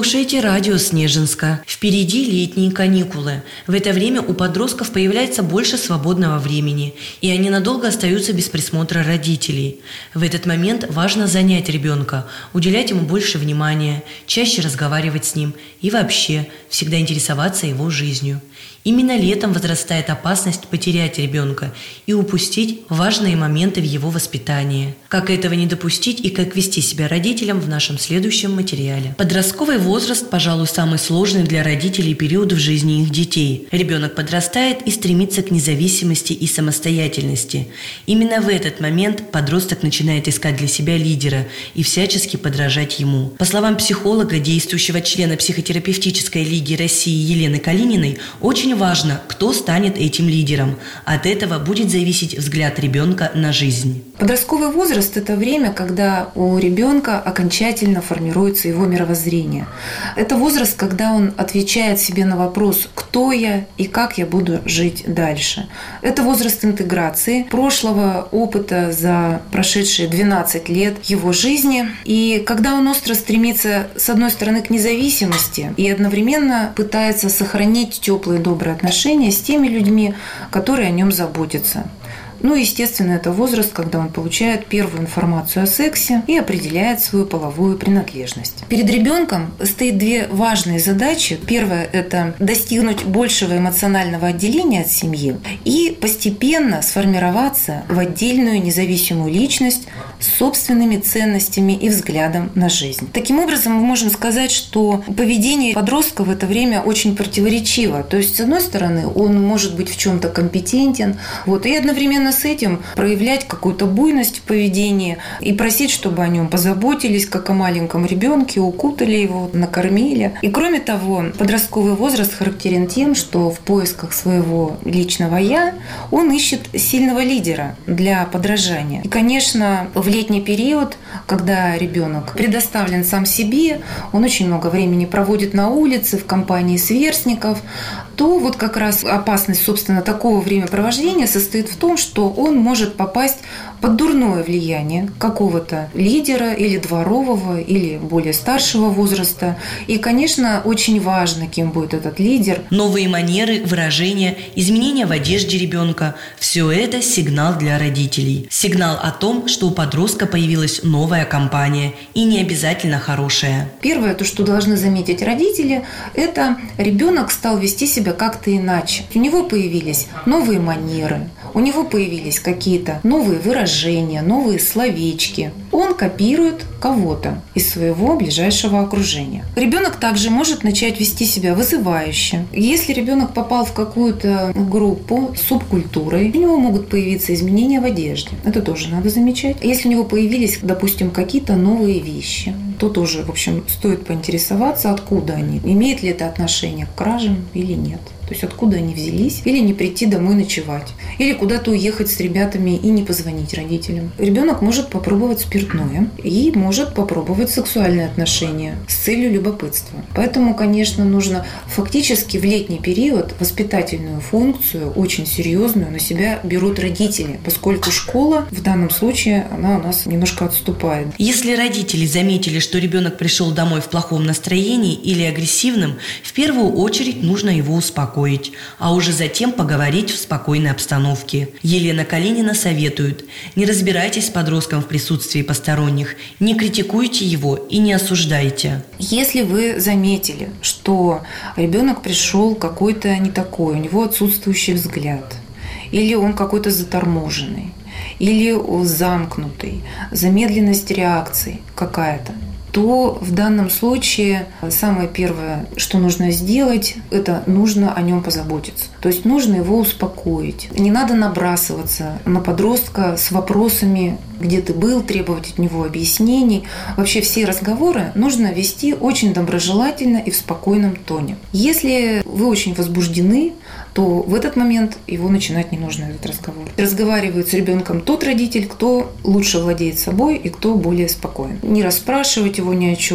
слушаете радио Снежинска. Впереди летние каникулы. В это время у подростков появляется больше свободного времени, и они надолго остаются без присмотра родителей. В этот момент важно занять ребенка, уделять ему больше внимания, чаще разговаривать с ним и вообще всегда интересоваться его жизнью. Именно летом возрастает опасность потерять ребенка и упустить важные моменты в его воспитании. Как этого не допустить и как вести себя родителям в нашем следующем материале. Подростковый возраст, пожалуй, самый сложный для родителей период в жизни их детей. Ребенок подрастает и стремится к независимости и самостоятельности. Именно в этот момент подросток начинает искать для себя лидера и всячески подражать ему. По словам психолога, действующего члена психотерапевтической лиги России Елены Калининой, очень важно, кто станет этим лидером. От этого будет зависеть взгляд ребенка на жизнь. Подростковый возраст – это время, когда у ребенка окончательно формируется его мировоззрение. Это возраст, когда он отвечает себе на вопрос, кто я и как я буду жить дальше. Это возраст интеграции, прошлого опыта за прошедшие 12 лет его жизни. И когда он остро стремится, с одной стороны, к независимости и одновременно пытается сохранить теплые добрые отношения с теми людьми, которые о нем заботятся. Естественно, это возраст, когда он получает первую информацию о сексе и определяет свою половую принадлежность. Перед ребенком стоит две важные задачи. Первая – это достигнуть большего эмоционального отделения от семьи и постепенно сформироваться в отдельную независимую личность с собственными ценностями и взглядом на жизнь. Таким образом, мы можем сказать, что поведение подростка в это время очень противоречиво. То есть, с одной стороны, он может быть в чем-то компетентен, и одновременно с этим проявлять какую-то буйность в поведении и просить, чтобы о нем позаботились, как о маленьком ребенке, укутали его, накормили. И кроме того, подростковый возраст характерен тем, что в поисках своего личного «я» он ищет сильного лидера для подражания. И, конечно, в летний период, когда ребенок предоставлен сам себе, он очень много времени проводит на улице, в компании сверстников, то как раз опасность, собственно, такого времяпровождения состоит в том, что он может попасть под дурное влияние какого-то лидера или дворового, или более старшего возраста. И, конечно, очень важно, кем будет этот лидер. Новые манеры, выражения, изменения в одежде ребенка – все это сигнал для родителей. Сигнал о том, что у подростка появилась новая компания, и не обязательно хорошая. Первое, то, что должны заметить родители, это ребенок стал вести себя как-то иначе. У него появились новые манеры, у него появились какие-то новые выражения, новые словечки. Он копирует кого-то из своего ближайшего окружения. Ребенок также может начать вести себя вызывающе. Если ребенок попал в какую-то группу с субкультурой, у него могут появиться изменения в одежде. Это тоже надо замечать. Если у него появились, допустим, какие-то новые вещи, то тоже, стоит поинтересоваться, откуда они. Имеет ли это отношение к кражам или нет. То есть откуда они взялись, или не прийти домой ночевать, или куда-то уехать с ребятами и не позвонить родителям. Ребенок может попробовать спиртное и может попробовать сексуальные отношения с целью любопытства. Поэтому, конечно, нужно фактически в летний период воспитательную функцию, очень серьезную, на себя берут родители, поскольку школа в данном случае, она у нас немножко отступает. Если родители заметили, что ребенок пришел домой в плохом настроении или агрессивным, в первую очередь нужно его успокоить, а уже затем поговорить в спокойной обстановке. Елена Калинина советует: не разбирайтесь с подростком в присутствии посторонних, не критикуйте его и не осуждайте. Если вы заметили, что ребенок пришел какой-то не такой, у него отсутствующий взгляд, или он какой-то заторможенный, или замкнутый, замедленность реакции какая-то, то в данном случае самое первое, что нужно сделать, это нужно о нем позаботиться. То есть нужно его успокоить. Не надо набрасываться на подростка с вопросами, где ты был, требовать от него объяснений. Вообще все разговоры нужно вести очень доброжелательно и в спокойном тоне. Если вы очень возбуждены, то в этот момент его начинать не нужно, этот разговор. Разговаривает с ребенком тот родитель, кто лучше владеет собой и кто более спокоен. Не расспрашивать его ни о чем,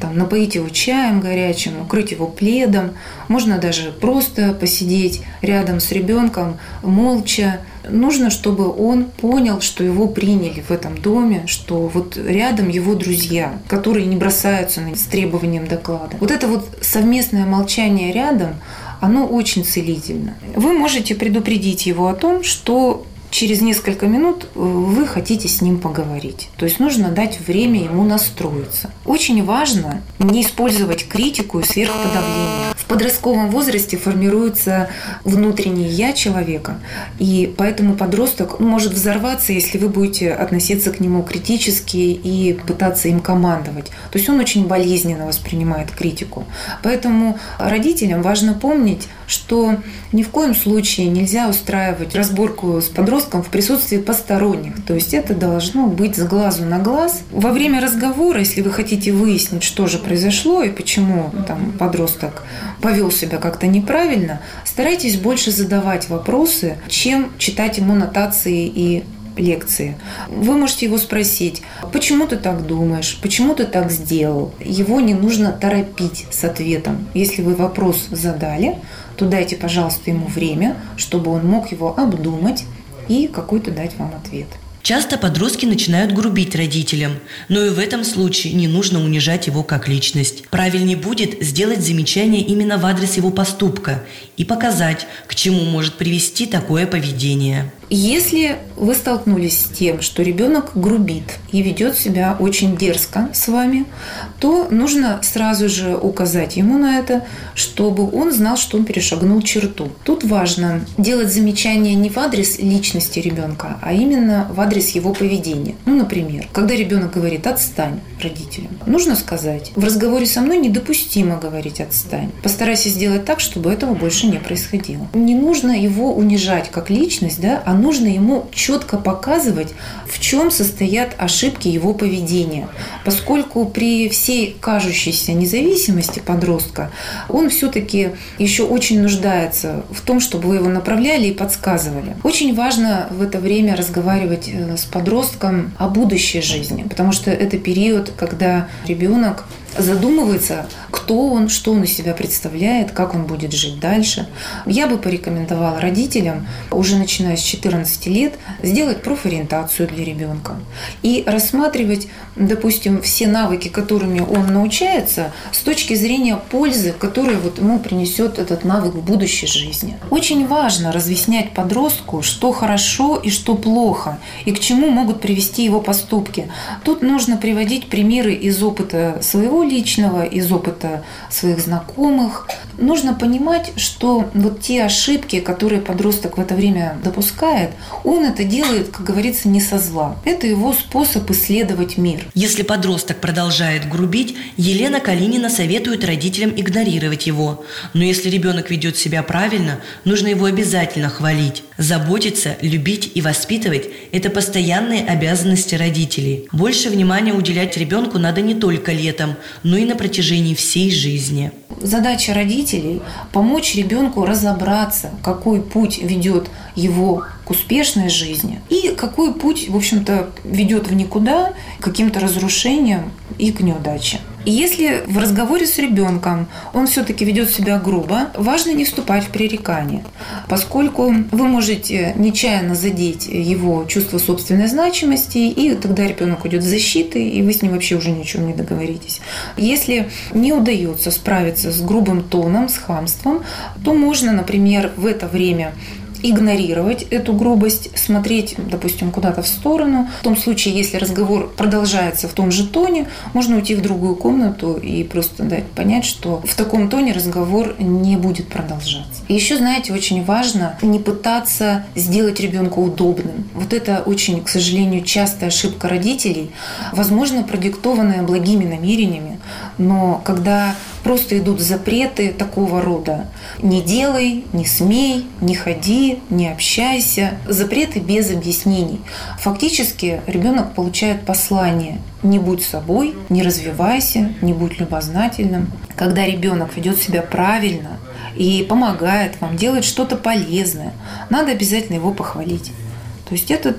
напоить его чаем горячим, укрыть его пледом. Можно даже просто посидеть рядом с ребенком молча. Нужно, чтобы он понял, что его приняли в этом доме, что вот рядом его друзья, которые не бросаются с требованием доклада. Вот это вот совместное молчание рядом, оно очень целительно. Вы можете предупредить его о том, что через несколько минут вы хотите с ним поговорить. То есть нужно дать время ему настроиться. Очень важно не использовать критику и сверхподавление. В подростковом возрасте формируется внутреннее «я» человека, и поэтому подросток может взорваться, если вы будете относиться к нему критически и пытаться им командовать. То есть он очень болезненно воспринимает критику. Поэтому родителям важно помнить, что ни в коем случае нельзя устраивать разборку с подростком в присутствии посторонних. То есть это должно быть с глазу на глаз. Во время разговора, если вы хотите выяснить, что же произошло и почему подросток повел себя как-то неправильно, старайтесь больше задавать вопросы, чем читать ему нотации и лекции. Вы можете его спросить: почему ты так думаешь, почему ты так сделал? Его не нужно торопить с ответом. Если вы вопрос задали, то дайте, пожалуйста, ему время, чтобы он мог его обдумать и какой-то дать вам ответ. Часто подростки начинают грубить родителям, но и в этом случае не нужно унижать его как личность. Правильнее будет сделать замечание именно в адрес его поступка и показать, к чему может привести такое поведение. Если вы столкнулись с тем, что ребенок грубит и ведет себя очень дерзко с вами, то нужно сразу же указать ему на это, чтобы он знал, что он перешагнул черту. Тут важно делать замечания не в адрес личности ребенка, а именно в адрес его поведения. Например, когда ребенок говорит «отстань» родителям, нужно сказать: в разговоре со мной недопустимо говорить «отстань». Постарайся сделать так, чтобы этого больше не происходило. Не нужно его унижать как личность, а нужно ему четко показывать, в чем состоят ошибки его поведения. Поскольку при всей кажущейся независимости подростка, он все-таки еще очень нуждается в том, чтобы вы его направляли и подсказывали. Очень важно в это время разговаривать с подростком о будущей жизни, потому что это период, когда ребенок задумывается, кто он, что он из себя представляет, как он будет жить дальше. Я бы порекомендовала родителям, уже начиная с 14 лет, сделать профориентацию для ребенка и рассматривать, допустим, все навыки, которыми он научается, с точки зрения пользы, которую ему принесет этот навык в будущей жизни. Очень важно разъяснять подростку, что хорошо и что плохо, и к чему могут привести его поступки. Тут нужно приводить примеры из опыта своего личного, из опыта своих знакомых. Нужно понимать, что те ошибки, которые подросток в это время допускает, он это делает, как говорится, не со зла. Это его способ исследовать мир. Если подросток продолжает грубить, Елена Калинина советует родителям игнорировать его. Но если ребенок ведет себя правильно, нужно его обязательно хвалить. Заботиться, любить и воспитывать – это постоянные обязанности родителей. Больше внимания уделять ребенку надо не только летом, но и на протяжении всей жизни. Задача родителей – помочь ребенку разобраться, какой путь ведет его к успешной жизни и какой путь, в общем-то, ведет в никуда, к каким-то разрушениям и к неудаче. И если в разговоре с ребенком он все-таки ведет себя грубо, важно не вступать в пререкание, поскольку вы можете нечаянно задеть его чувство собственной значимости, и тогда ребенок уйдет в защиту, и вы с ним вообще уже ни о чем не договоритесь. Если не удается справиться с грубым тоном, с хамством, то можно, например, в это время игнорировать эту грубость, смотреть, допустим, куда-то в сторону. В том случае, если разговор продолжается в том же тоне, можно уйти в другую комнату и просто дать понять, что в таком тоне разговор не будет продолжаться. И еще, знаете, очень важно не пытаться сделать ребенка удобным. Это очень, к сожалению, частая ошибка родителей, возможно, продиктованная благими намерениями, но когда просто идут запреты такого рода: не делай, не смей, не ходи, не общайся. Запреты без объяснений. Фактически ребенок получает послание: не будь собой, не развивайся, не будь любознательным. Когда ребенок ведет себя правильно и помогает вам, делает что-то полезное, надо обязательно его похвалить. То есть этот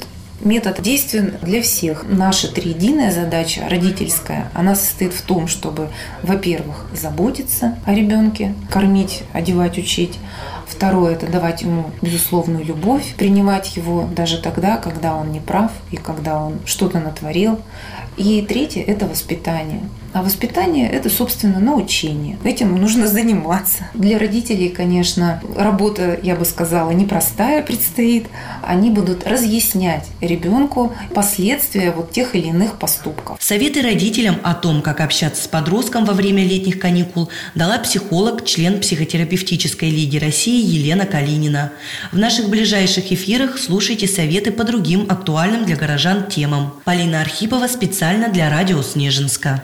Метод действен для всех. Наша триединая задача, родительская, она состоит в том, чтобы, во-первых, заботиться о ребенке, кормить, одевать, учить. Второе – это давать ему безусловную любовь, принимать его даже тогда, когда он не прав и когда он что-то натворил. И третье – это воспитание. А воспитание – это, собственно, научение. Этим нужно заниматься. Для родителей, конечно, работа, я бы сказала, непростая предстоит. Они будут разъяснять ребенку последствия вот тех или иных поступков. Советы родителям о том, как общаться с подростком во время летних каникул, дала психолог, член психотерапевтической лиги России Елена Калинина. В наших ближайших эфирах слушайте советы по другим актуальным для горожан темам. Полина Архипова специально для радио Снежинска.